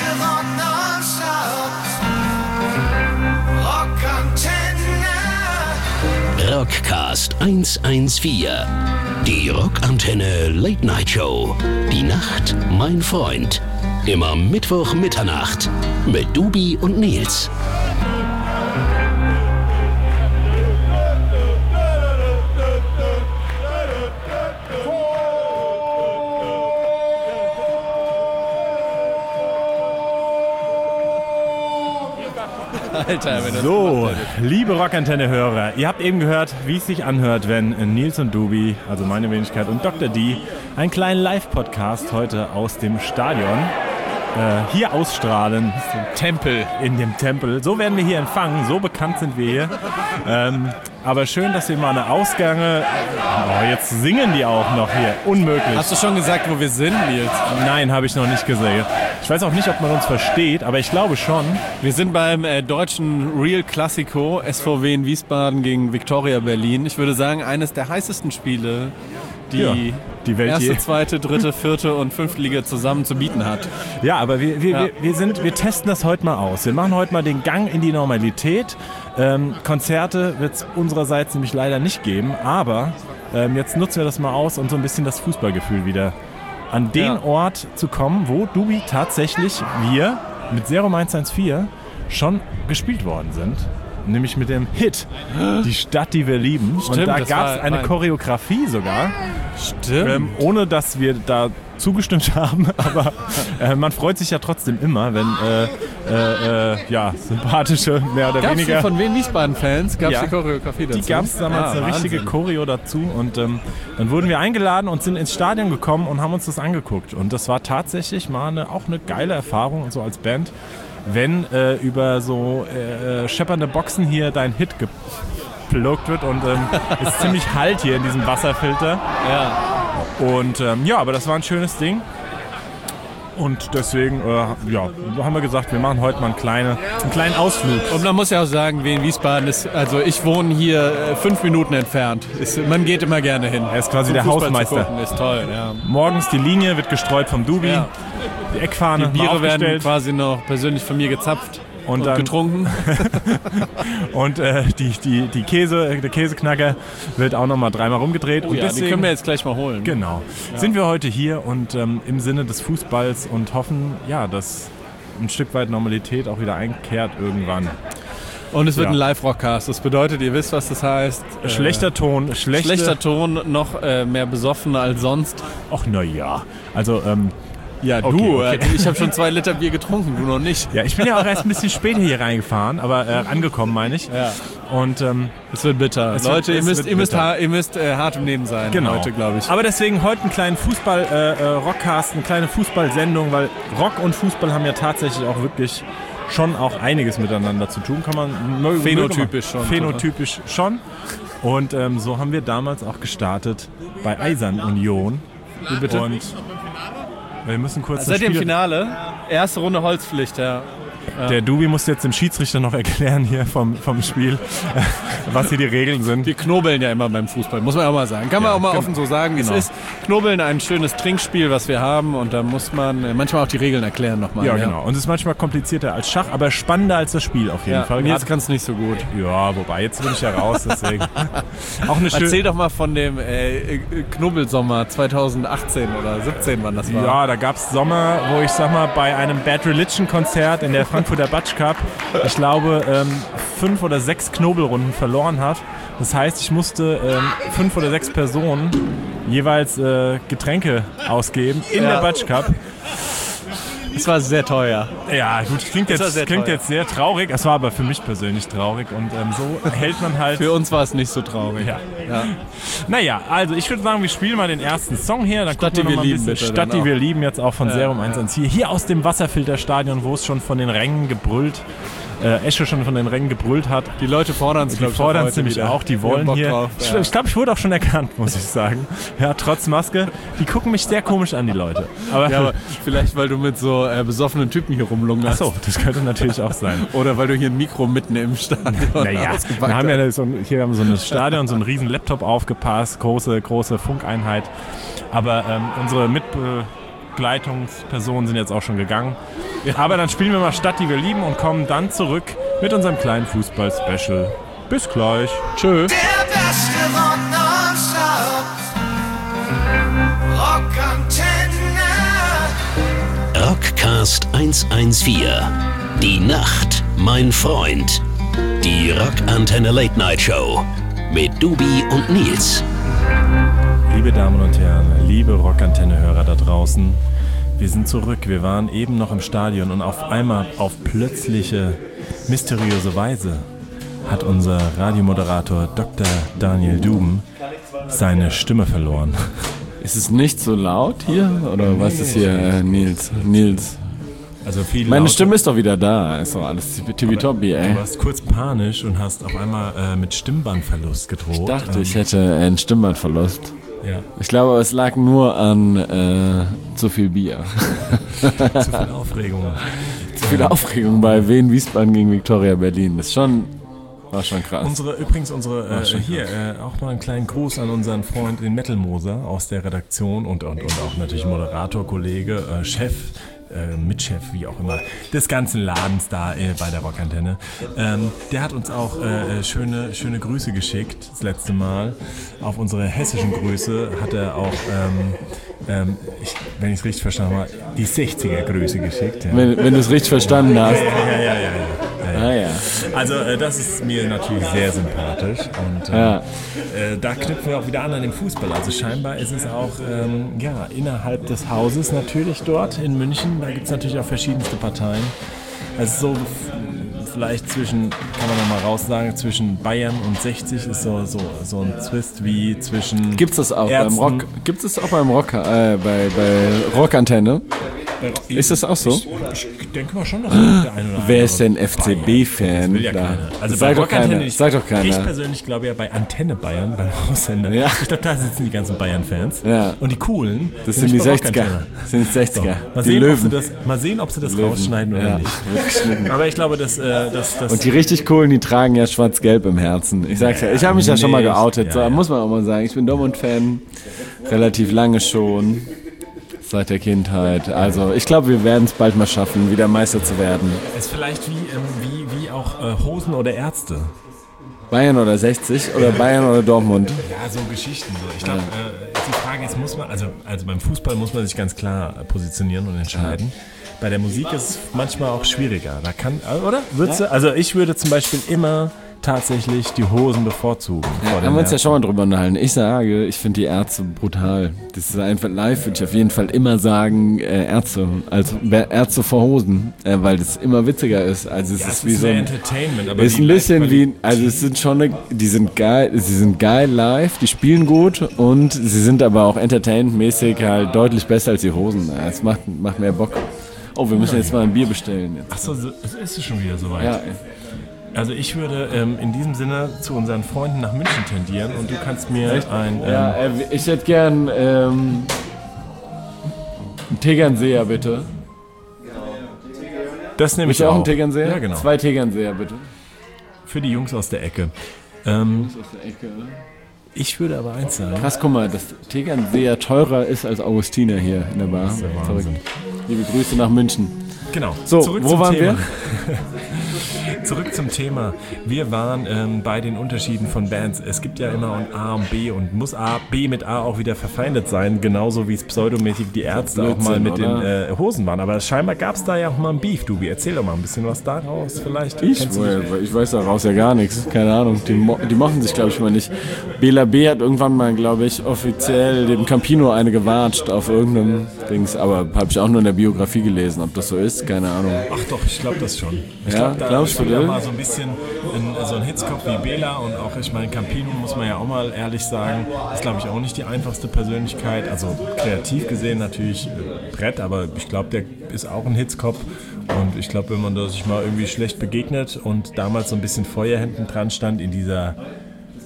Rock nonstop. Rockantenne. Rockcast 114. Die Rockantenne Late Night Show. Die Nacht, mein Freund. Immer Mittwoch Mitternacht mit Dubi und Nils. Alter, wenn das so, liebe Rockantenne-Hörer, ihr habt eben gehört, wie es sich anhört, wenn Nils und Dubi, also meine Wenigkeit und Dr. D, einen kleinen Live-Podcast heute aus dem Stadion hier ausstrahlen. Tempel. In dem Tempel. So werden wir hier empfangen, so bekannt sind wir hier. Aber schön, dass wir mal eine Ausgänge... Oh, jetzt singen die auch noch hier. Unmöglich. Hast du schon gesagt, wo wir sind, Nils? Nein, habe ich noch nicht gesehen. Ich weiß auch nicht, ob man uns versteht, aber ich glaube schon. Wir sind beim deutschen Real Classico SVW in Wiesbaden gegen Viktoria Berlin. Ich würde sagen, eines der heißesten Spiele, die Welt erste, je. zweite, dritte, vierte und fünfte Liga zusammen zu bieten hat. Ja, aber wir testen das heute mal aus. Wir machen heute mal den Gang in die Normalität. Konzerte wird es unsererseits nämlich leider nicht geben, aber jetzt nutzen wir das mal aus und so ein bisschen das Fußballgefühl wieder an den Ort zu kommen, wo Dubi tatsächlich wir mit Serum 114 schon gespielt worden sind. Nämlich mit dem Hit Die Stadt, die wir lieben. Stimmt, und da gab es eine Choreografie sogar. Stimmt. Ohne dass wir da zugestimmt haben, aber man freut sich ja trotzdem immer, wenn sympathische, mehr oder weniger... Gab es von wen Wiesbaden-Fans? Gab es die Choreografie dazu? Die gab es damals eine richtige Choreo dazu und dann wurden wir eingeladen und sind ins Stadion gekommen und haben uns das angeguckt und das war tatsächlich mal auch eine geile Erfahrung und so als Band, wenn über so scheppernde Boxen hier dein Hit geplugt wird und ist ziemlich Halt hier in diesem Wasserfilter. Ja. Und aber das war ein schönes Ding. Und deswegen haben wir gesagt, wir machen heute mal einen kleinen Ausflug. Und man muss ja auch sagen, Wien Wiesbaden ist, also ich wohne hier 5 Minuten entfernt. Man geht immer gerne hin. Er ist quasi der Hausmeister. Ist toll, ja. Morgens die Linie wird gestreut vom Dubi. Ja. Die Eckfahne die Biere werden quasi noch persönlich von mir gezapft und dann getrunken. Und der Käseknacker wird auch nochmal 3-mal rumgedreht. Und deswegen, die können wir jetzt gleich mal holen. Genau. Ja. Sind wir heute hier und im Sinne des Fußballs und hoffen, dass ein Stück weit Normalität auch wieder einkehrt irgendwann. Und es wird ein Live-Rockcast. Das bedeutet, ihr wisst, was das heißt. Schlechter Ton. Schlechter Ton, noch mehr besoffen als sonst. Ach, naja. Also, ja, okay. Ich habe schon 2 Liter Bier getrunken, du noch nicht. Ja, ich bin ja auch erst ein bisschen später hier reingefahren, aber angekommen, meine ich. Ja. Und es wird bitter. Leute, ihr müsst hart im Leben sein heute, glaube ich. Aber deswegen heute einen kleinen Fußball-Rockcast, eine kleine Fußballsendung, weil Rock und Fußball haben ja tatsächlich auch wirklich schon auch einiges miteinander zu tun. Kann man phänotypisch schon. Und so haben wir damals auch gestartet bei Eisern Union. Wie bitte? Und wir müssen kurz seid ihr im Finale? Erste Runde Holzpflicht, ja. Der Dubi muss jetzt dem Schiedsrichter noch erklären hier vom Spiel, was hier die Regeln sind. Wir knobeln ja immer beim Fußball, muss man auch mal sagen. Kann man auch mal offen so sagen, wie es ist. Knobeln ein schönes Trinkspiel, was wir haben und da muss man manchmal auch die Regeln erklären nochmal. Ja, genau. Und es ist manchmal komplizierter als Schach, aber spannender als das Spiel auf jeden Fall. Jetzt kann es nicht so gut. Ja, wobei, jetzt bin ich ja raus, deswegen. Auch eine Erzähl doch mal von dem Knobelsommer 2018 oder 17, wann das war. Ja, da gab es Sommer, wo ich sag mal, bei einem Bad Religion Konzert in der Frankfurter Batsch Cup, ich glaube, 5 oder 6 Knobelrunden verloren hat. Das heißt, ich musste 5 oder 6 Personen jeweils Getränke ausgeben in der Batsch Cup. Es war sehr teuer. Ja, gut, klingt jetzt sehr traurig. Es war aber für mich persönlich traurig und so hält man halt... Für uns war es nicht so traurig. Ja. Naja, also ich würde sagen, wir spielen mal den ersten Song hier. Dann Stadt, die wir lieben, bitte. Stadt, die wir lieben, jetzt auch von Serum 114. Hier aus dem Wasserfilterstadion, wo es schon von den Rängen gebrüllt Esche schon von den Rängen gebrüllt hat. Die Leute fordern es, glaube ich. Die fordern es nämlich auch, die wollen hier. Drauf, Ich glaube, ich wurde auch schon erkannt, muss ich sagen. Ja, trotz Maske. Die gucken mich sehr komisch an, die Leute. Aber vielleicht, weil du mit so besoffenen Typen hier rumlungerst. Achso, das könnte natürlich auch sein. Oder weil du hier ein Mikro mitten im Stadion wir haben ja hier haben so ein Stadion, so einen riesen Laptop aufgepasst, große Funkeinheit. Aber unsere Begleitungspersonen sind jetzt auch schon gegangen. Aber dann spielen wir mal Stadt, die wir lieben und kommen dann zurück mit unserem kleinen Fußball-Special. Bis gleich. Tschö. Der beste Rock nonstop. Rockantenne. Rockcast 114. Die Nacht, mein Freund. Die Rockantenne Late Night Show mit Dubi und Nils. Liebe Damen und Herren, liebe Rockantenne-Hörer da draußen, wir sind zurück. Wir waren eben noch im Stadion und auf einmal, auf plötzliche, mysteriöse Weise, hat unser Radiomoderator Dr. Daniel Duben seine Stimme verloren. Ist es nicht so laut hier? Oder was ist hier, Nils? Also viel Meine lauter. Stimme ist doch wieder da. Ist doch alles tippitoppi, ey. Du warst kurz panisch und hast auf einmal mit Stimmbandverlust gedroht. Ich dachte, ich hätte einen Stimmbandverlust. Ja, Ich glaube, es lag nur an zu viel Bier. zu viel Aufregung. Zu viel Aufregung bei Wien Wiesbaden gegen Viktoria Berlin. War schon krass. Übrigens auch mal einen kleinen Gruß an unseren Freund, den Metal Moser aus der Redaktion und auch natürlich Moderator, Kollege, Chef, Mitchef, wie auch immer, des ganzen Ladens da bei der Rockantenne. Der hat uns auch schöne Grüße geschickt, das letzte Mal. Auf unsere hessischen Grüße hat er auch, wenn ich es richtig verstanden habe, die 60er-Grüße geschickt. Ja. Wenn du es richtig verstanden hast. Ja. Ah, ja. Also das ist mir natürlich sehr sympathisch und da knüpfen wir auch wieder an dem Fußball. Also scheinbar ist es auch innerhalb des Hauses natürlich dort in München, da gibt es natürlich auch verschiedenste Parteien. Also so vielleicht kann man noch mal raus sagen, zwischen Bayern und 60 ist so ein Twist wie zwischen Gibt's das auch Ärzten. beim Rock? Gibt es auch beim Rock, bei Rockantenne? Ist das auch so? Ich denke mal schon, dass der eine oder andere. Wer ist denn FCB-Fan? Will ja keiner. Also Sag bei doch keiner. Rockantenne, Sag doch keiner. Ich persönlich glaube ja bei Antenne Bayern, beim Aussender. Ja. Ich glaube, da sitzen die ganzen Bayern-Fans. Ja. Und die coolen. Das sind die nicht bei 60er. Rockantenne. Das sind die 60er. Mal Die sehen, Löwen. mal sehen, ob sie das Löwen. rausschneiden oder Ja, nicht. wird geschnitten. Aber ich glaube, dass Und die richtig coolen, die tragen ja schwarz-gelb im Herzen. Ich sag's ja, ich habe mich ja schon mal geoutet. Ja, So, ja. muss man auch mal sagen. Ich bin Dortmund-Fan. Relativ lange schon. Seit der Kindheit. Also ich glaube, wir werden es bald mal schaffen, wieder Meister zu werden. es ist vielleicht wie auch Hosen oder Ärzte. Bayern oder 60 oder Bayern oder Dortmund. Ja, so Geschichten. So. Ich glaube, die Frage ist, muss man, also beim Fußball muss man sich ganz klar positionieren und entscheiden. Bei der Musik ist es manchmal auch schwieriger. Da oder? Also ich würde zum Beispiel immer tatsächlich die Hosen bevorzugen. vor den Haben wir uns ja Ärzten. schon mal drüber unterhalten. Ich sage, ich finde die Ärzte brutal. Das ist einfach live, würde ich auf jeden Fall immer sagen, Ärzte. Also Ärzte vor Hosen. Weil das immer witziger ist. Also es Ja, ist wie so mehr ein... Entertainment. Aber Ist die ein bisschen Live-Qualität- wie, also es sind schon, die sind geil live, die spielen gut und sie sind aber auch entertainmentmäßig halt deutlich besser als die Hosen. Es macht mehr Bock. Oh, wir müssen jetzt mal ein Bier bestellen. Jetzt. Achso, es ist schon wieder soweit. Ja, Also ich würde in diesem Sinne zu unseren Freunden nach München tendieren und du kannst mir ein... ich hätte gern einen Tegernseher, bitte. das nehme ich Auch auch. einen Tegernseher? Ja, genau. 2 Tegernseher, bitte. Für die Jungs aus der Ecke. Ich würde aber eins sagen. Krass, guck mal, dass Tegernseher teurer ist als Augustiner hier in der Bar. Das ist der Verrückt. Wahnsinn. Liebe Grüße nach München. Genau. So, Zurück wo zum waren Thema. wir? Zurück zum Thema. Wir waren bei den Unterschieden von Bands. Es gibt ja immer ein A und B und muss B mit A auch wieder verfeindet sein, genauso wie es pseudomäßig die Ärzte auch mal Blödsinn, mit oder? den Hosen waren. Aber scheinbar gab es da ja auch mal ein Beef, Dubi. Erzähl doch mal ein bisschen was daraus vielleicht. Kennst du dich? Ich weiß daraus ja gar nichts. Keine Ahnung. Die machen sich, glaube ich, mal nicht. Bela B hat irgendwann mal, glaube ich, offiziell dem Campino eine gewatscht auf irgendeinem Dings. Aber habe ich auch nur in der Biografie gelesen. Ob das so ist, keine Ahnung. Ach doch, ich glaube das schon. Ich Ja, glaube, da glaubst du, spielt ja ne? mal so ein bisschen so ein Hitzkopf wie Bela und auch, ich meine, Campino, muss man ja auch mal ehrlich sagen, ist, glaube ich, auch nicht die einfachste Persönlichkeit. Also kreativ gesehen natürlich Brett, aber ich glaube, der ist auch ein Hitzkopf. Und ich glaube, wenn man da sich mal irgendwie schlecht begegnet und damals so ein bisschen Feuer hinten dran stand in dieser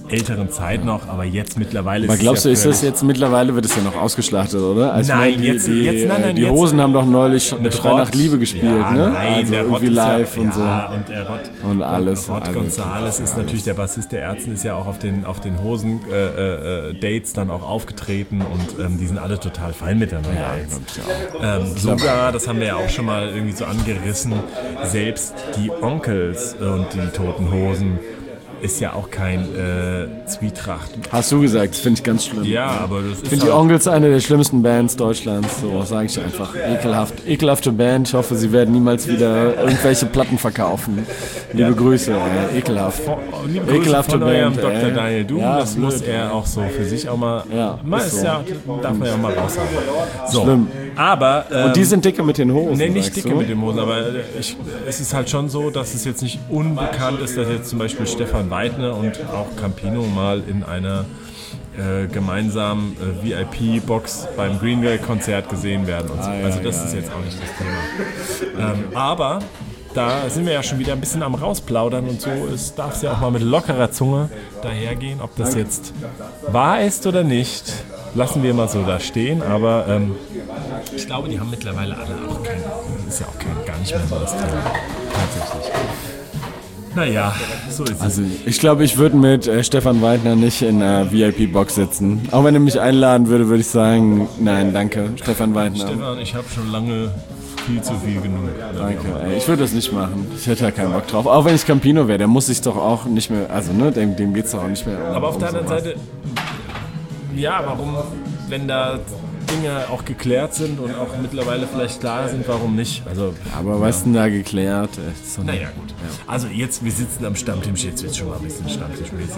älteren Zeit noch, aber jetzt mittlerweile Aber glaubst du, ist das völlig- jetzt mittlerweile, wird es ja noch ausgeschlachtet, oder? Also Nein, ich meine, jetzt- nein, die jetzt- Hosen haben doch neulich Schrei Rott. nach Liebe gespielt, ja, ne? Nein, Also der Rott irgendwie ist live ja, und so. Ja, und der Rott Und alles. Rott Also, Gonzales ist natürlich der Bassist der Ärzten, ist ja auch auf den Hosen-Dates dann auch aufgetreten und die sind alle total fein miteinander. Sogar, das haben wir ja auch schon mal irgendwie so angerissen, selbst die Onkels und die Toten Hosen ist ja auch kein Zwietracht. Hast du gesagt, das finde ich ganz schlimm. Ja, aber das Ich ist finde die Onkels eine der schlimmsten Bands Deutschlands, so sage ich einfach. Ekelhafte Band. Ich hoffe, sie werden niemals wieder irgendwelche Platten verkaufen. Liebe Grüße, ekelhaft. Liebe Grüße Ekelhafte von eurem Band, Dr. Daniel Doom, Ja, das blöd, muss er auch so für sich auch mal, Ja, ist ist so. ja, darf man ja auch mal raushauen. So, Schlimm. aber, Und die sind dicke mit den Hosen. nee, nicht sagst dicke du? mit den Hosen, aber es ist halt schon so, dass es jetzt nicht unbekannt ist, dass jetzt zum Beispiel Stefan Weidner und auch Campino mal in einer gemeinsamen VIP-Box beim Greenway-Konzert gesehen werden und so. Also das ist jetzt auch nicht das Thema. Aber da sind wir ja schon wieder ein bisschen am Rausplaudern und so. Es darf ja auch mal mit lockerer Zunge dahergehen. Ob das jetzt wahr ist oder nicht, lassen wir mal so da stehen. Aber ich glaube, die haben mittlerweile alle auch kein, ist ja auch gar nicht mehr so das Thema. Tatsächlich. Naja, so ist es. Also ich glaube, ich würde mit Stefan Weidner nicht in einer VIP-Box sitzen. Auch wenn er mich einladen würde, würde ich sagen, nein, danke, Stefan Weidner. Stefan, ich habe schon lange viel zu viel genug. Danke, ey. Ich würde das nicht machen. Ich hätte da keinen Bock drauf. Auch wenn ich Campino wäre, der muss sich doch auch nicht mehr, also ne, dem geht's doch auch nicht mehr Aber auf der sowas. anderen Seite, ja, warum, wenn da Dinge auch geklärt sind und auch mittlerweile vielleicht klar sind, warum nicht? Also, Aber was ist denn da geklärt? Ist doch nicht- naja, gut. Also jetzt, wir sitzen am Stammtisch, jetzt wird es schon mal ein bisschen stammtischmäßig.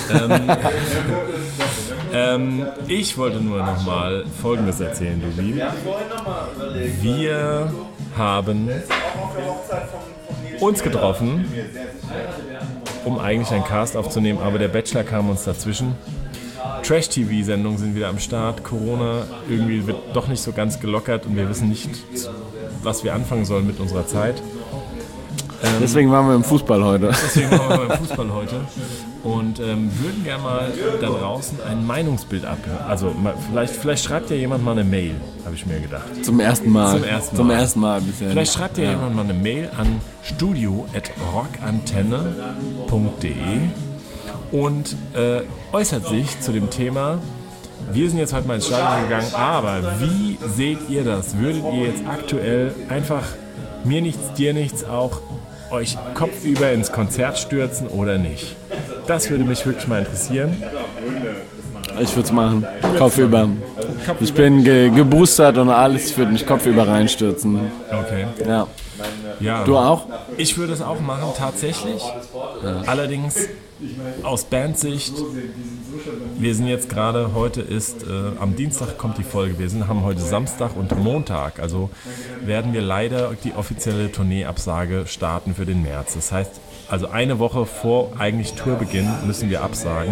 Ich wollte nur noch mal Folgendes erzählen, Dubi. Wir haben uns getroffen, um eigentlich einen Cast aufzunehmen, aber der Bachelor kam uns dazwischen. Trash-TV-Sendungen sind wieder am Start. Corona irgendwie wird doch nicht so ganz gelockert und wir wissen nicht, was wir anfangen sollen mit unserer Zeit. Deswegen waren wir im Fußball heute. Deswegen waren wir beim Fußball heute und würden gerne mal da draußen ein Meinungsbild abhören. Also vielleicht schreibt ja jemand mal eine Mail, habe ich mir gedacht. Zum ersten Mal. Zum ersten Mal. bisher. Vielleicht schreibt ja jemand mal eine Mail an studio@rockantenne.de und äußert sich zu dem Thema. Wir sind jetzt heute mal ins Stadion gegangen, aber wie seht ihr das? Würdet ihr jetzt aktuell einfach mir nichts, dir nichts auch euch kopfüber ins Konzert stürzen oder nicht? Das würde mich wirklich mal interessieren. Ich würde es machen. Kopfüber. Ich bin geboostert und alles. Ich würde mich kopfüber reinstürzen. Okay. Ja. Ja. Du auch? Ich würde es auch machen, tatsächlich. Allerdings aus Bandsicht, wir sind jetzt gerade, heute ist, am Dienstag kommt die Folge, haben heute Samstag und Montag, also werden wir leider die offizielle Tourneeabsage starten für den März. Das heißt, also eine Woche vor eigentlich Tourbeginn müssen wir absagen.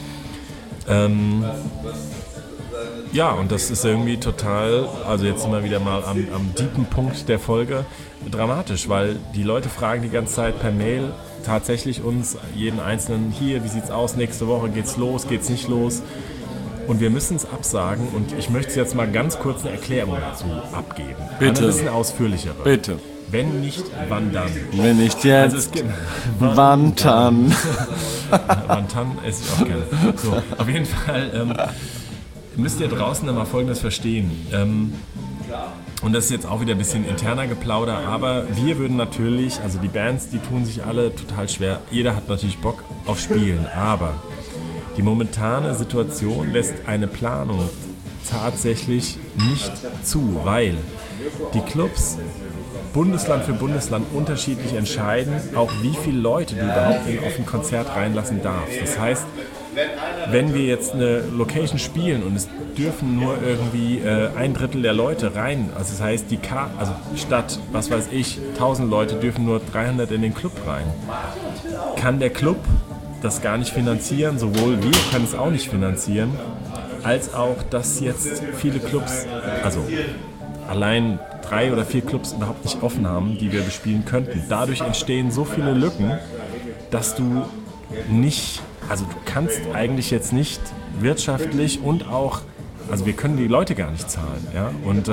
Ja, und das ist irgendwie total, also jetzt sind wir wieder mal am deepen Punkt der Folge, dramatisch, weil die Leute fragen die ganze Zeit per Mail tatsächlich uns, jeden Einzelnen, hier, wie sieht's aus, nächste Woche geht's los, geht's nicht los? Und wir müssen es absagen und ich möchte jetzt mal ganz kurz eine Erklärung dazu abgeben. Bitte. Eine bisschen ausführlichere. Bitte. Wenn nicht, wann dann? Wenn nicht Also jetzt, es gibt... wann dann? Wantan esse ich auch gerne. So, auf jeden Fall müsst ihr draußen mal Folgendes verstehen. Und das ist jetzt auch wieder ein bisschen interner Geplauder, aber wir würden natürlich, also die Bands, die tun sich alle total schwer. Jeder hat natürlich Bock auf Spielen, aber die momentane Situation lässt eine Planung tatsächlich nicht zu, weil die Clubs Bundesland für Bundesland unterschiedlich entscheiden, auch wie viele Leute du überhaupt auf ein Konzert reinlassen darfst. Das heißt, wenn wir jetzt eine Location spielen und es dürfen nur irgendwie 1/3 der Leute rein, also das heißt, also statt, was weiß ich, 1000 Leute dürfen nur 300 in den Club rein, kann der Club das gar nicht finanzieren, sowohl wir können es auch nicht finanzieren, als auch, dass jetzt viele Clubs, also allein 3 oder 4 Clubs überhaupt nicht offen haben, die wir bespielen könnten. Dadurch entstehen so viele Lücken, dass du nicht also du kannst eigentlich jetzt nicht wirtschaftlich und auch, also wir können die Leute gar nicht zahlen, ja, und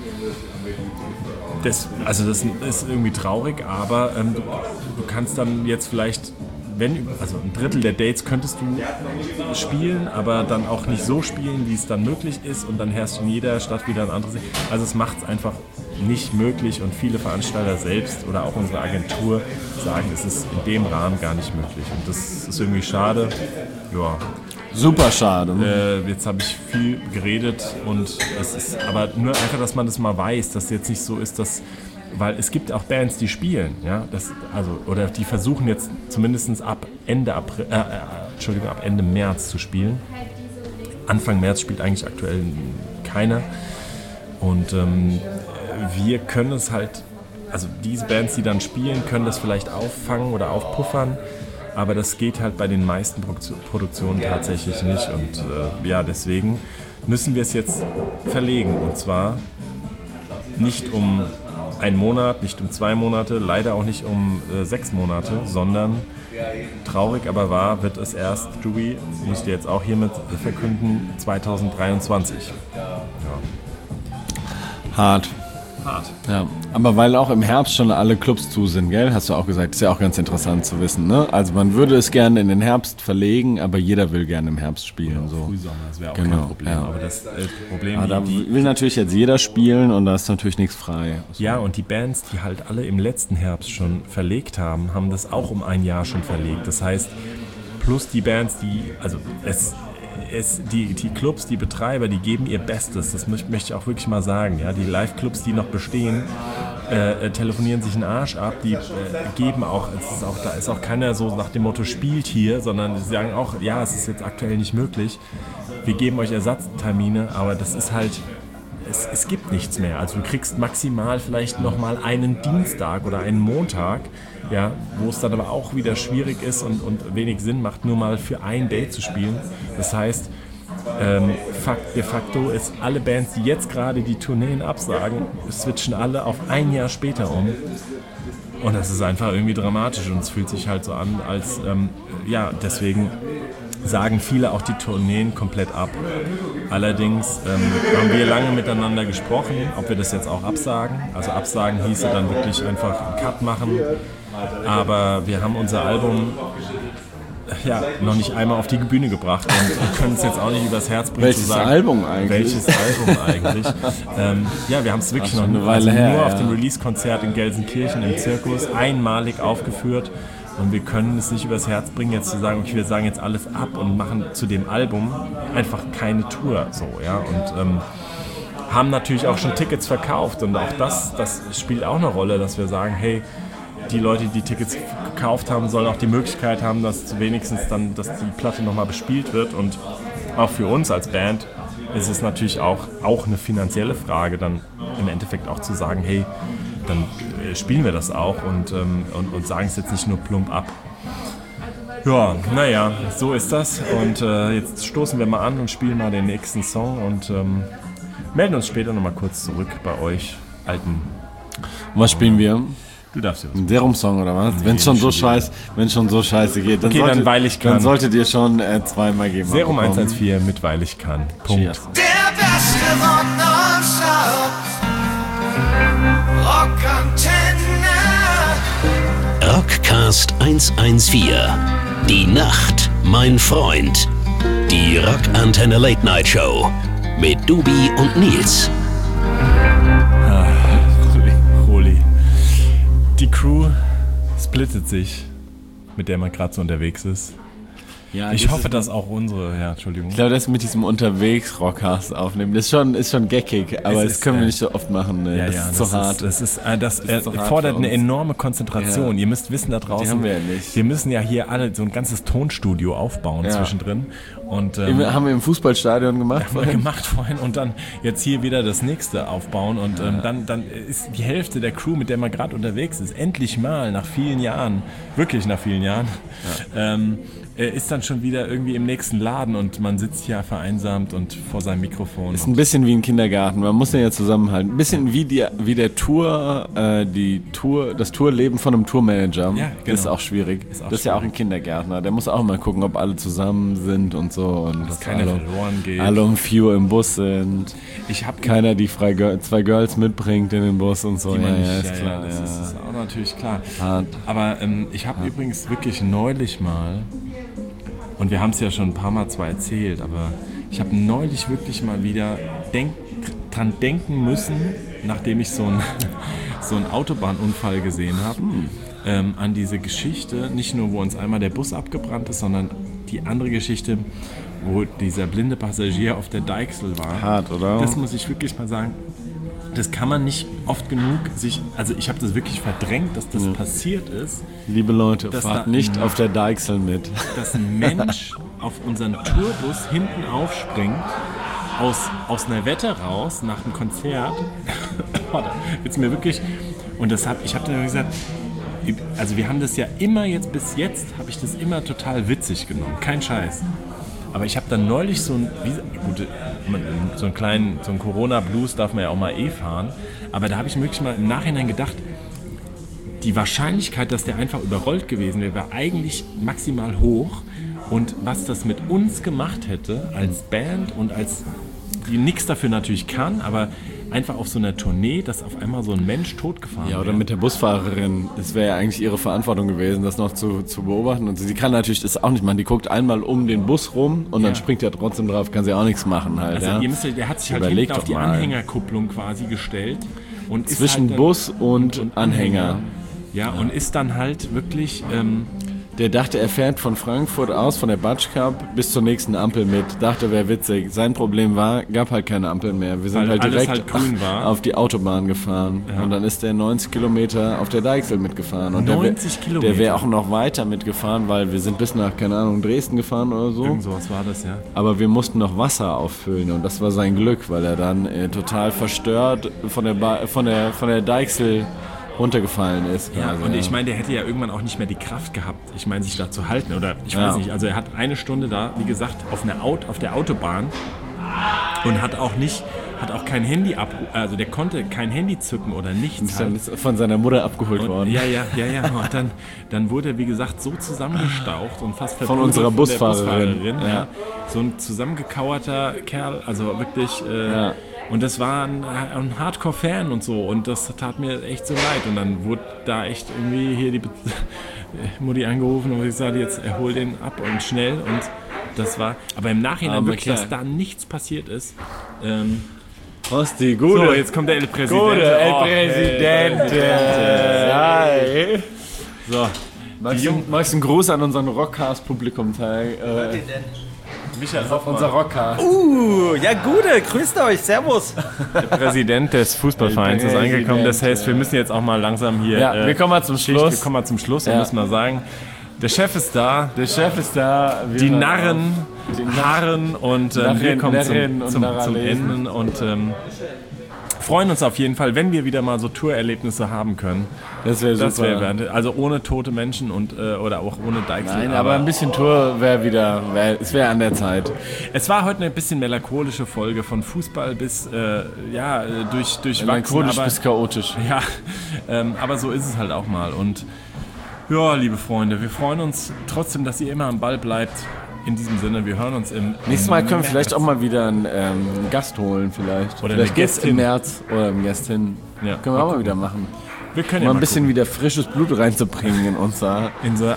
das ist irgendwie traurig, aber du kannst dann jetzt vielleicht, also ein Drittel der Dates könntest du spielen, aber dann auch nicht so spielen, wie es dann möglich ist, und dann herrscht in jeder Stadt wieder ein anderes. Also es macht es einfach nicht möglich, und viele Veranstalter selbst oder auch unsere Agentur sagen, es ist in dem Rahmen gar nicht möglich, und das ist irgendwie schade. Ja. Super schade. Jetzt habe ich viel geredet, und es ist aber nur einfach, dass man das mal weiß, dass jetzt nicht so ist, dass, weil es gibt auch Bands, die spielen, ja, oder die versuchen jetzt zumindest ab Ende März zu spielen. Anfang März spielt eigentlich aktuell keiner, und wir können es halt, also diese Bands, die dann spielen, können das vielleicht auffangen oder aufpuffern, aber das geht halt bei den meisten Produktionen tatsächlich nicht, und deswegen müssen wir es jetzt verlegen, und zwar nicht um einen Monat, nicht um 2 Monate, leider auch nicht um 6 Monate, sondern traurig aber wahr wird es erst, Jubi, müsst ihr jetzt auch hiermit verkünden, 2023. Ja. Hart. Ja, aber weil auch im Herbst schon alle Clubs zu sind, gell? Hast du auch gesagt, ist ja auch ganz interessant zu wissen, ne? Also man würde es gerne in den Herbst verlegen, aber jeder will gerne im Herbst spielen. So. Frühsommer, das wäre auch kein Problem. Ja. Aber das Problem da will natürlich jetzt jeder spielen, und da ist natürlich nichts frei. Ja, und die Bands, die halt alle im letzten Herbst schon verlegt haben, haben das auch um ein Jahr schon verlegt. Das heißt, plus die Bands, die Clubs, die Betreiber, die geben ihr Bestes, das möchte ich auch wirklich mal sagen. Ja? Die Live-Clubs, die noch bestehen, telefonieren sich einen Arsch ab, die geben auch, da ist auch keiner so nach dem Motto spielt hier, sondern sie sagen auch, ja, es ist jetzt aktuell nicht möglich, wir geben euch Ersatztermine, aber das ist halt, es gibt nichts mehr. Also du kriegst maximal vielleicht nochmal einen Dienstag oder einen Montag, ja, wo es dann aber auch wieder schwierig ist und wenig Sinn macht, nur mal für ein Date zu spielen. Das heißt, de facto ist alle Bands, die jetzt gerade die Tourneen absagen, switchen alle auf ein Jahr später um. Und das ist einfach irgendwie dramatisch, und es fühlt sich halt so an, als, deswegen sagen viele auch die Tourneen komplett ab. Allerdings haben wir lange miteinander gesprochen, ob wir das jetzt auch absagen. Also absagen hieße dann wirklich einfach einen Cut machen. Aber wir haben unser Album noch nicht einmal auf die Bühne gebracht und können es jetzt auch nicht übers Herz bringen zu sagen. Welches Album eigentlich? Wir haben es wirklich noch eine Weile nur auf dem Release-Konzert in Gelsenkirchen im Zirkus einmalig aufgeführt. Und wir können es nicht übers Herz bringen, jetzt zu sagen, okay, wir sagen jetzt alles ab und machen zu dem Album einfach keine Tour. So, ja? Und haben natürlich auch schon Tickets verkauft. Und auch das spielt auch eine Rolle, dass wir sagen, hey, die Leute, die Tickets gekauft haben, sollen auch die Möglichkeit haben, dass wenigstens dann, dass die Platte nochmal bespielt wird. Und auch für uns als Band ist es natürlich auch eine finanzielle Frage, dann im Endeffekt auch zu sagen, hey, dann spielen wir das auch und sagen es jetzt nicht nur plump ab. Ja, naja, so ist das. Und jetzt stoßen wir mal an und spielen mal den nächsten Song und melden uns später nochmal kurz zurück bei euch alten. Was spielen wir? Du darfst ja was. Ein Serum-Song oder was? Wenn es schon so scheiße geht, dann, okay, Weil ich kann. Dann solltet ihr schon zweimal geben. Serum 114 mit Weil ich kann. Punkt. Der beste Rock nonstop. Rockantenne. Rockcast 114. Die Nacht, mein Freund. Die Rockantenne Late Night Show. Mit Dubi und Nils. Roli. Die Crew splittet sich, mit der man gerade so unterwegs ist. Ja, ich hoffe, dass auch unsere, Entschuldigung. Ich glaube, das mit diesem Unterwegs-Rockcast aufnehmen, das ist schon geckig, aber das können wir nicht so oft machen. Ne? Das ist zu hart. Das fordert eine enorme Konzentration. Ja. Ihr müsst wissen da draußen, die haben wir ja nicht. Wir müssen ja hier alle so ein ganzes Tonstudio aufbauen zwischendrin. Und, haben wir im Fußballstadion gemacht. Haben wir gemacht vorhin und dann jetzt hier wieder das nächste aufbauen und dann ist die Hälfte der Crew, mit der man gerade unterwegs ist, endlich mal nach vielen Jahren, wirklich nach vielen Jahren, ist dann schon wieder irgendwie im nächsten Laden und man sitzt hier vereinsamt und vor seinem Mikrofon. Ist ein bisschen wie ein Kindergarten, man muss den ja zusammenhalten. Ein bisschen wie der Tour, das Tourleben von einem Tourmanager. Ja, genau. Ist auch schwierig. Das ist ja auch ein Kindergärtner, der muss auch mal gucken, ob alle zusammen sind und so. Und dass keiner verloren geht. Alle um 4 Uhr im Bus sind. Keiner die zwei Girls mitbringt in den Bus und so. Ist klar. Das ist auch natürlich klar. Hart. Aber ich habe übrigens wirklich neulich mal, und wir haben es ja schon ein paar Mal zwar erzählt, aber ich habe neulich wirklich mal wieder dran denken müssen, nachdem ich so einen Autobahnunfall gesehen habe, an diese Geschichte, nicht nur, wo uns einmal der Bus abgebrannt ist, sondern die andere Geschichte, wo dieser blinde Passagier auf der Deichsel war. Hart, oder? Das muss ich wirklich mal sagen. Das kann man nicht oft genug also ich habe das wirklich verdrängt, dass das passiert ist. Liebe Leute, fahrt nicht auf der Deichsel mit. Dass ein Mensch auf unseren Tourbus hinten aufspringt, aus einer Wette raus, nach einem Konzert. Jetzt mir wirklich, und ich habe dann gesagt, also wir haben das ja immer bis jetzt habe ich das immer total witzig genommen, kein Scheiß. Aber ich habe dann neulich so einen Corona-Blues darf man ja auch mal fahren, aber da habe ich mir wirklich mal im Nachhinein gedacht, die Wahrscheinlichkeit, dass der einfach überrollt gewesen wäre, war eigentlich maximal hoch. Und was das mit uns gemacht hätte, als Band und die nichts dafür natürlich kann, aber einfach auf so einer Tournee, dass auf einmal so ein Mensch totgefahren Ja, oder mit der Busfahrerin. Das wäre ja eigentlich ihre Verantwortung gewesen, das noch zu beobachten. Und sie kann natürlich das auch nicht machen. Die guckt einmal um den Bus rum und dann springt er trotzdem drauf, kann sie auch nichts machen halt. Also der hat sich halt hinten auf die Anhängerkupplung quasi gestellt. Und zwischen halt Bus und Anhänger. Ja, und ist dann halt wirklich... Der dachte, er fährt von Frankfurt aus, von der Batsch Cup bis zur nächsten Ampel mit. Dachte, wäre witzig. Sein Problem gab halt keine Ampel mehr. Wir sind halt direkt auf die Autobahn gefahren. Ja. Und dann ist der 90 Kilometer auf der Deichsel mitgefahren. Und 90 Kilometer? Der wäre auch noch weiter mitgefahren, weil wir sind bis nach, keine Ahnung, Dresden gefahren oder so. Irgend sowas war das, ja. Aber wir mussten noch Wasser auffüllen und das war sein Glück, weil er dann total verstört von der Deichsel runtergefallen ist. Ja, und ich meine, der hätte ja irgendwann auch nicht mehr die Kraft gehabt, ich meine, sich da zu halten. Oder ich weiß nicht, also er hat eine Stunde da, wie gesagt, auf der Autobahn und hat auch kein Handy also der konnte kein Handy zücken oder nichts. Halt. Ist von seiner Mutter abgeholt worden. Ja. Und dann wurde er, wie gesagt, so zusammengestaucht und fast von unserer Busfahrerin. Ja. So ein zusammengekauerter Kerl, also wirklich... Und das war ein Hardcore-Fan und so und das tat mir echt so leid. Und dann wurde da echt irgendwie hier die Mutti angerufen und gesagt, jetzt hol den ab und schnell. Und das war, aber im Nachhinein wirklich, dass da nichts passiert ist. Osti, gute. So, jetzt kommt der El Presidente. Gute El Presidente. Hi. So. Magst du einen Gruß an unseren Rockcast-Publikum zeigen? Michael unser Rocker. Ja gute, grüßt euch, servus. Der Präsident des Fußballvereins ist angekommen, das heißt, wir müssen jetzt auch mal langsam hier... Ja, wir kommen mal zum Schluss. Wir kommen mal zum Schluss und müssen mal sagen, der Chef ist da. Die Narren harren und wir kommen zum Ende und freuen uns auf jeden Fall, wenn wir wieder mal so Tourerlebnisse haben können. Das wäre super. Also ohne tote Menschen oder auch ohne Deichsel. Nein, aber ein bisschen Tour es wäre an der Zeit. Es war heute eine bisschen melancholische Folge, von Fußball bis, durchwachsen. Melancholisch bis chaotisch. Ja, aber so ist es halt auch mal. Und ja, liebe Freunde, wir freuen uns trotzdem, dass ihr immer am Ball bleibt. In diesem Sinne, wir hören uns nächstes Mal können wir vielleicht auch mal wieder einen Gast holen vielleicht. Oder vielleicht Gästin. Im März oder eine Gästin. Ja, können wir auch mal wieder machen. Wir können mal ein bisschen wieder frisches Blut reinzubringen in unser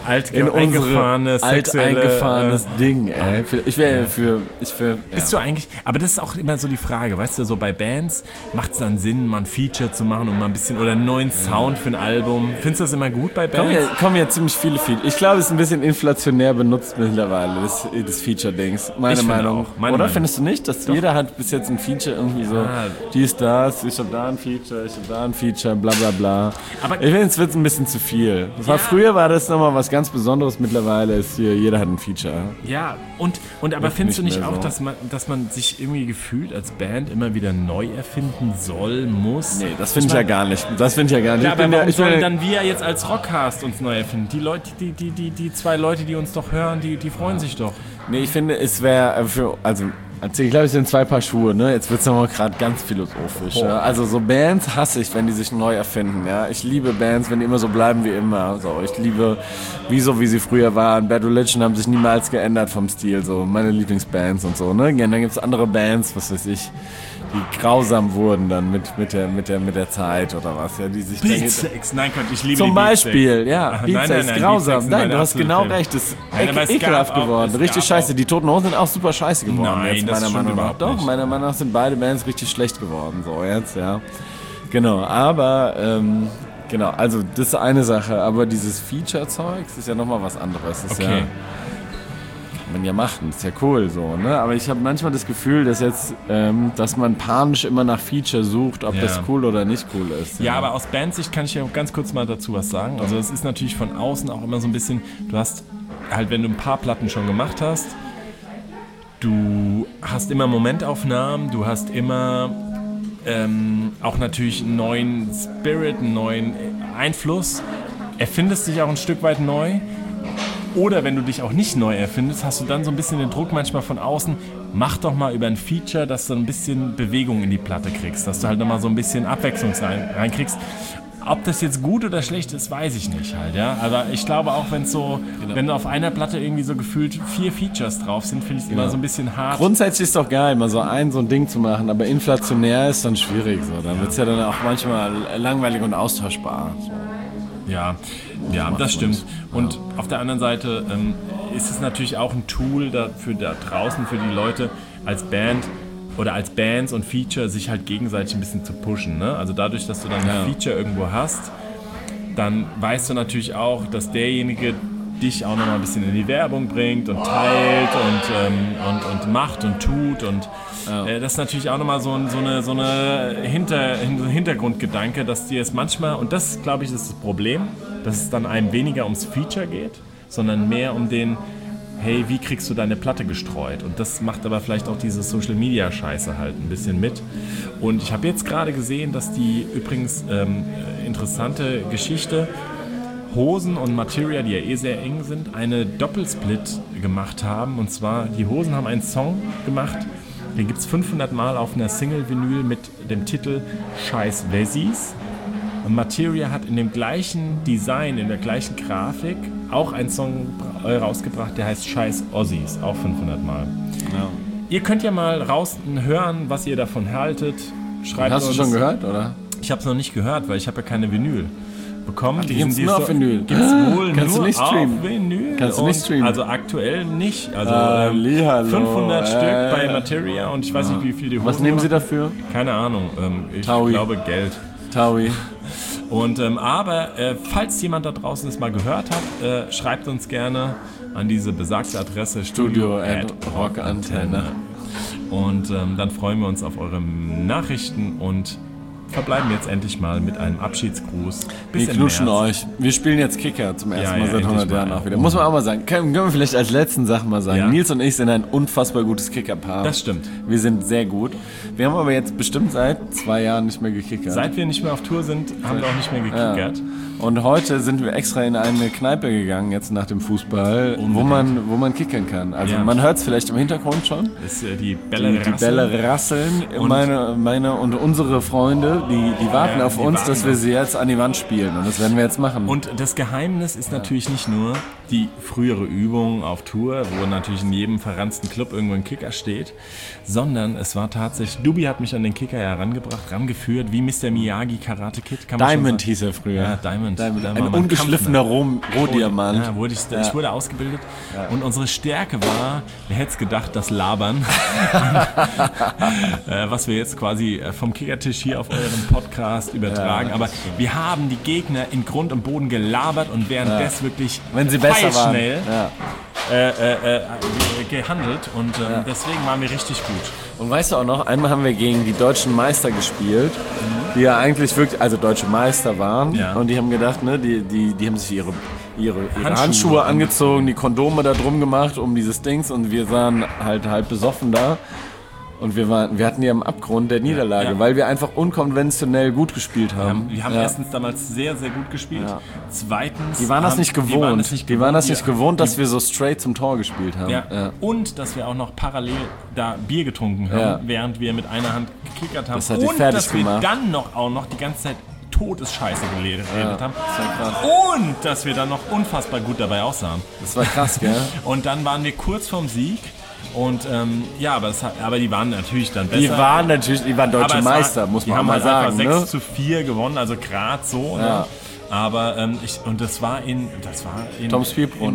alteingefahrenes Ding. Ey. Bist du eigentlich? Aber das ist auch immer so die Frage, weißt du, so bei Bands macht es dann Sinn, mal ein Feature zu machen und mal ein bisschen oder einen neuen Sound für ein Album. Findest du das immer gut bei Bands? Kommen ja ziemlich viele Features. Ich glaube, es ist ein bisschen inflationär benutzt mittlerweile, das Feature-Dings. Meine Meinung. Oder findest du nicht, dass jeder hat bis jetzt ein Feature irgendwie so, dies, das, ich hab da ein Feature, bla bla bla. aber ich finde, es wird ein bisschen zu viel. Früher war das nochmal was ganz Besonderes, mittlerweile ist hier, jeder hat ein Feature. Ja, und aber findest du nicht auch, so. dass man sich irgendwie gefühlt als Band immer wieder neu erfinden soll, muss? Nee, das finde ich ja gar nicht. Das finde ich ja gar nicht. Ja, aber warum sollen dann wir jetzt als Rockcast uns neu erfinden? Die Leute, die zwei Leute, die uns doch hören, die freuen sich doch. Nee, ich finde, es wäre ich glaube, es sind zwei Paar Schuhe, ne? Jetzt wird es nochmal gerade ganz philosophisch. Ja? Also so Bands hasse ich, wenn die sich neu erfinden, ja. Ich liebe Bands, wenn die immer so bleiben wie immer. So, ich liebe, wie sie früher waren. Bad Religion haben sich niemals geändert vom Stil, so meine Lieblingsbands und so, ne? Dann gibt es andere Bands, was weiß ich, die grausam wurden dann mit der Zeit oder was, ja, die sich Beatsex, nein Gott, ich liebe zum die Beispiel, ja, Ach, Beatsex, nein, grausam. Beatsex Nein, du hast genau Film. recht, das ist Aber es ekelhaft gab auch- geworden, es richtig gab scheiße. auch- Die Toten Hosen sind auch super scheiße geworden Nein, jetzt, das meiner stimmt Meinung nach. überhaupt Doch, nicht. meiner Meinung nach sind beide Bands richtig schlecht geworden, so jetzt, ja. Genau, aber, genau, also das ist eine Sache, aber dieses Feature-Zeug ist ja nochmal was anderes. Das ist Okay. ja, kann man ja machen, ist ja cool so, ne? Aber ich habe manchmal das Gefühl, dass jetzt, dass man panisch immer nach Feature sucht, ob Ja. das cool oder nicht cool ist. Ja, aber aus Bandsicht kann ich ja ganz kurz mal dazu was sagen. Also es ist natürlich von außen auch immer so ein bisschen, du hast halt, wenn du ein paar Platten schon gemacht hast, du hast immer Momentaufnahmen, du hast immer auch natürlich einen neuen Spirit, einen neuen Einfluss, erfindest dich auch ein Stück weit neu. Oder wenn du dich auch nicht neu erfindest, hast du dann so ein bisschen den Druck manchmal von außen, mach doch mal über ein Feature, dass du ein bisschen Bewegung in die Platte kriegst, dass du halt nochmal so ein bisschen Abwechslung reinkriegst. Ob das jetzt gut oder schlecht ist, weiß ich nicht halt, ja. Aber ich glaube auch, wenn auf einer Platte irgendwie so gefühlt 4 Features drauf sind, finde ich es immer so ein bisschen hart. Grundsätzlich ist es doch geil, mal so ein Ding zu machen, aber inflationär ist dann schwierig. So. Dann wird es ja dann auch manchmal langweilig und austauschbar. So. Ja, das stimmt. Und auf der anderen Seite ist es natürlich auch ein Tool dafür da draußen, für die Leute als Band oder als Bands und Feature sich halt gegenseitig ein bisschen zu pushen. Ne? Also dadurch, dass du dann ein Feature irgendwo hast, dann weißt du natürlich auch, dass derjenige dich auch nochmal ein bisschen in die Werbung bringt und teilt und macht und tut. Und das ist natürlich auch nochmal so eine Hintergrundgedanke, dass dir es manchmal, und das glaube ich ist das Problem, dass es dann einem weniger ums Feature geht, sondern mehr um den, hey, wie kriegst du deine Platte gestreut? Und das macht aber vielleicht auch diese Social-Media-Scheiße halt ein bisschen mit. Und ich habe jetzt gerade gesehen, dass die übrigens interessante Geschichte, Hosen und Materia, die ja eh sehr eng sind, eine Doppelsplit gemacht haben. Und zwar, die Hosen haben einen Song gemacht, den gibt es 500 Mal auf einer Single-Vinyl mit dem Titel Scheiß Wessis. Und Materia hat in dem gleichen Design, in der gleichen Grafik auch einen Song rausgebracht, der heißt Scheiß Ossis, auch 500 Mal. Ja. Ihr könnt ja mal hören, was ihr davon haltet. Schreibt Hast du uns. schon gehört, oder? Ich habe es noch nicht gehört, weil ich habe ja keine Vinyl bekommen. Die gibt's nur auf Vinyl. Gibt's wohl Kannst du nur nicht streamen? auf Vinyl. Kannst du nicht streamen? Also aktuell nicht. Also Hallihallo. 500 Stück bei Materia und ich weiß nicht, wie viel die Hosen Was nehmen Sie machen. dafür? Keine Ahnung. Ich Taui. glaube Geld. Taui. Und aber falls jemand da draußen es mal gehört hat, schreibt uns gerne an diese besagte Adresse studio@rockantenne. Und dann freuen wir uns auf eure Nachrichten und verbleiben jetzt endlich mal mit einem Abschiedsgruß. Bis Wir im knuschen März. euch. Wir spielen jetzt Kicker zum ersten Ja, Mal ja, seit 100 endlich Jahren mal. auch wieder. Muss man auch mal sagen. Können wir vielleicht als letzten Sache mal sagen. Ja. Nils und ich sind ein unfassbar gutes Kickerpaar. Das stimmt. Wir sind sehr gut. Wir haben aber jetzt bestimmt seit 2 Jahren nicht mehr gekickert. Seit wir nicht mehr auf Tour sind, haben wir auch nicht mehr gekickert. Und heute sind wir extra in eine Kneipe gegangen, jetzt nach dem Fußball, wo man kickern kann. Also Ja. man hört es vielleicht im Hintergrund schon. Das ist die Bälle Die Bälle rasseln. Und- Meine und unsere Freunde, die warten auf die uns, warten dass wir auf- sie jetzt an die Wand spielen. Und das werden wir jetzt machen. Und das Geheimnis ist natürlich nicht nur die frühere Übung auf Tour, wo natürlich in jedem verranzten Club irgendwo ein Kicker steht, sondern es war tatsächlich, Dubi hat mich an den Kicker rangeführt, wie Mr. Miyagi Karate Kid. Kann man schon Diamond sagen. hieß er früher. Ja, Diamond. Da war Ein man ungeschliffener Rohdiamant. Ja, ich wurde ausgebildet und unsere Stärke war, wer hätte es gedacht, das Labern, was wir jetzt quasi vom Kickertisch hier auf euren Podcast übertragen. Aber wir haben die Gegner in Grund und Boden gelabert und währenddessen wirklich Wenn sie besser waren. schnell gehandelt und deswegen waren wir richtig gut. Und weißt du auch noch, einmal haben wir gegen die deutschen Meister gespielt, die ja eigentlich wirklich, also deutsche Meister waren. Ja. Und die haben gedacht, ne, die haben sich ihre Handschuhe angezogen, die Kondome da drum gemacht um dieses Dings und wir sahen halt halb besoffen da. Und wir hatten die am Abgrund der Niederlage, weil wir einfach unkonventionell gut gespielt haben. Wir haben erstens damals sehr, sehr gut gespielt. Ja. Zweitens... Die waren das nicht gewohnt, dass wir so straight zum Tor gespielt haben. Ja. Ja. Und dass wir auch noch parallel da Bier getrunken haben, während wir mit einer Hand gekickert haben. Das hat die fertig gemacht. Wir dann auch noch die ganze Zeit Todesscheiße geredet haben. Das war krass. Und dass wir dann noch unfassbar gut dabei aussahen. Das war krass, gell? Und dann waren wir kurz vorm Sieg. Und aber die waren natürlich dann besser. Die waren deutsche Meister, muss man auch mal sagen. Die haben halt einfach 6-4 gewonnen, also gerade so. Ja. Ne? Aber das war in Tomsbierbrunn.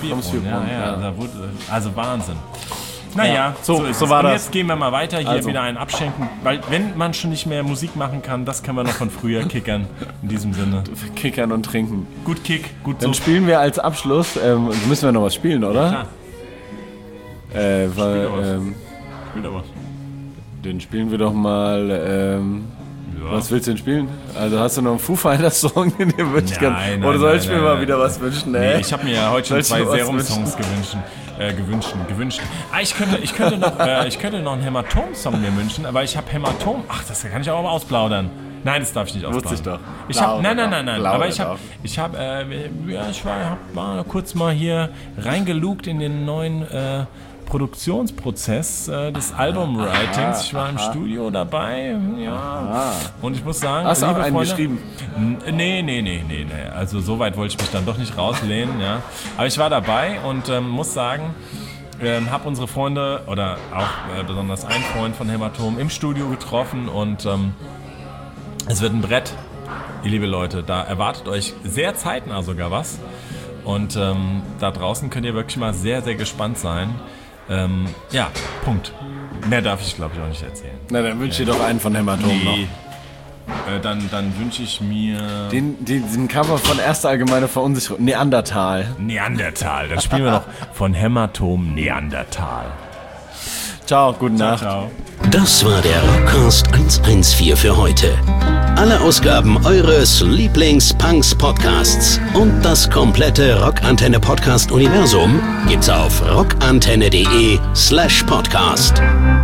Also Wahnsinn. Naja, so war das. Und jetzt gehen wir mal weiter, hier wieder einen abschenken, weil wenn man schon nicht mehr Musik machen kann, das können wir noch von früher kickern, in diesem Sinne. Kickern und trinken. Gut Kick, gut so. Dann spielen wir als Abschluss, müssen wir noch was spielen, oder? Ja, klar. Spiel doch was. Den spielen wir doch mal. Was willst du denn spielen? Also hast du noch einen Foo Fighters Song, den du wünschen kannst? Oder soll ich mir mal wieder was wünschen? Nee, ich habe mir ja heute schon 2 Serum-Songs gewünscht. Ich könnte noch einen Hämatom-Song mir wünschen, aber ich habe Hämatom. Ach, das kann ich auch mal ausplaudern. Nein, das darf ich nicht ausplaudern. Wusste ich doch. Nein. Aber ich war kurz mal hier reingelugt in den neuen Produktionsprozess des Album-Writings. Ich war im Studio dabei, und ich muss sagen... Hast du auch einen geschrieben? Nee. Also so weit wollte ich mich dann doch nicht rauslehnen, ja. Aber ich war dabei und muss sagen, habe unsere Freunde, oder auch besonders einen Freund von Hämatom, im Studio getroffen und es wird ein Brett, ihr liebe Leute. Da erwartet euch sehr zeitnah sogar was. Und da draußen könnt ihr wirklich mal sehr, sehr gespannt sein. Punkt. Mehr darf ich, glaube ich, auch nicht erzählen. Na, dann wünsche ich dir doch einen von Hämatom noch. Dann wünsche ich mir... Den Cover von Erste Allgemeine Verunsicherung. Neandertal. Dann spielen wir noch von Hämatom Neandertal. Ciao, gute Nacht. Ciao. Das war der Rockcast 114 für heute. Alle Ausgaben eures Lieblings-Punks-Podcasts und das komplette Rockantenne-Podcast-Universum gibt's auf rockantenne.de/podcast.